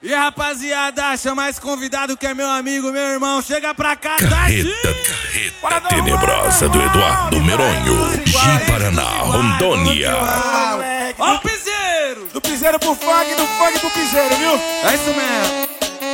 E rapaziada, chama esse convidado que é meu amigo, meu irmão. Chega pra cá, Carreta tenebrosa do Eduardo Meronho, Ji-Paraná, Rondônia. Ó o piseiro! Do piseiro pro funk, do funk pro piseiro, viu? É isso mesmo.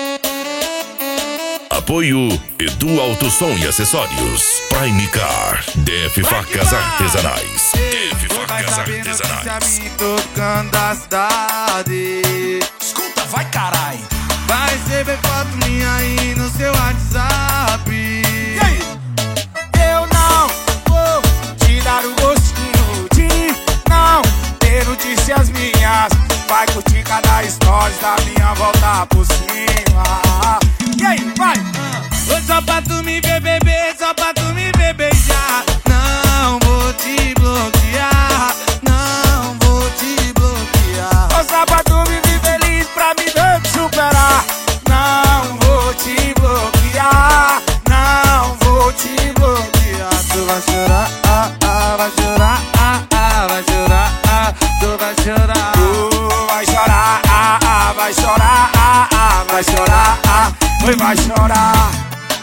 Apoio Edu Auto Som e Acessórios, Prime Car, DF Facas Artesanais, DF Facas Artesanais. Tocando a cidade. Escuta, vai carai. Vai receber foto minha aí no seu WhatsApp. E aí? Eu não vou te dar o gostinho de não ter notícias minhas. Vai curtir cada stories da minha volta por cima. E aí, vai! Foi só pra tu me ver beber, só pra tu me ver beijar. Não vou te bloquear, não vou te bloquear. Foi só pra tu me ver feliz, pra me ver te superar. Não vou te bloquear, não vou te bloquear. Tu vai chorar, vai chorar, vai chorar, tu vai chorar. Tu vai chorar, vai chorar, vai chorar, vai chorar.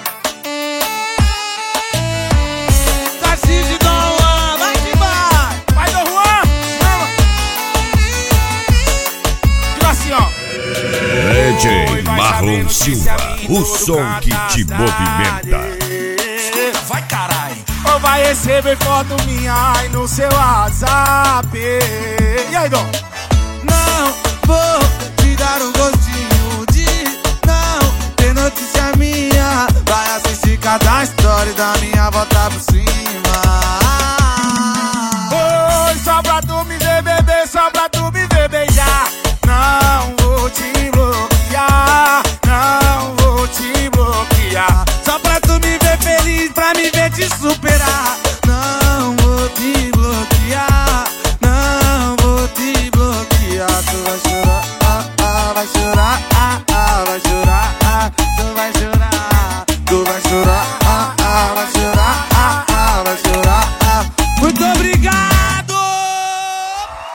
Tarcísio Dom Juan, vai que vai! Vai do Juan, vamos! Diga assim, ó. DJ Marlon Silva, o som que te movimenta. Escuta, vai carai. Ou vai receber foto minha aí no seu WhatsApp. E aí, Dom? Não vou te dar um gostinho de não ter notícia minha. Vai assistir cada story da minha volta por cima. Oi, só pra tu me ver beber, só pra tu me ver beijar. Não vou te bloquear, não vou te bloquear. Só pra tu me ver feliz, pra me ver te superar. Não vou te bloquear, não vou te bloquear. Tu vai chorar, vai chorar,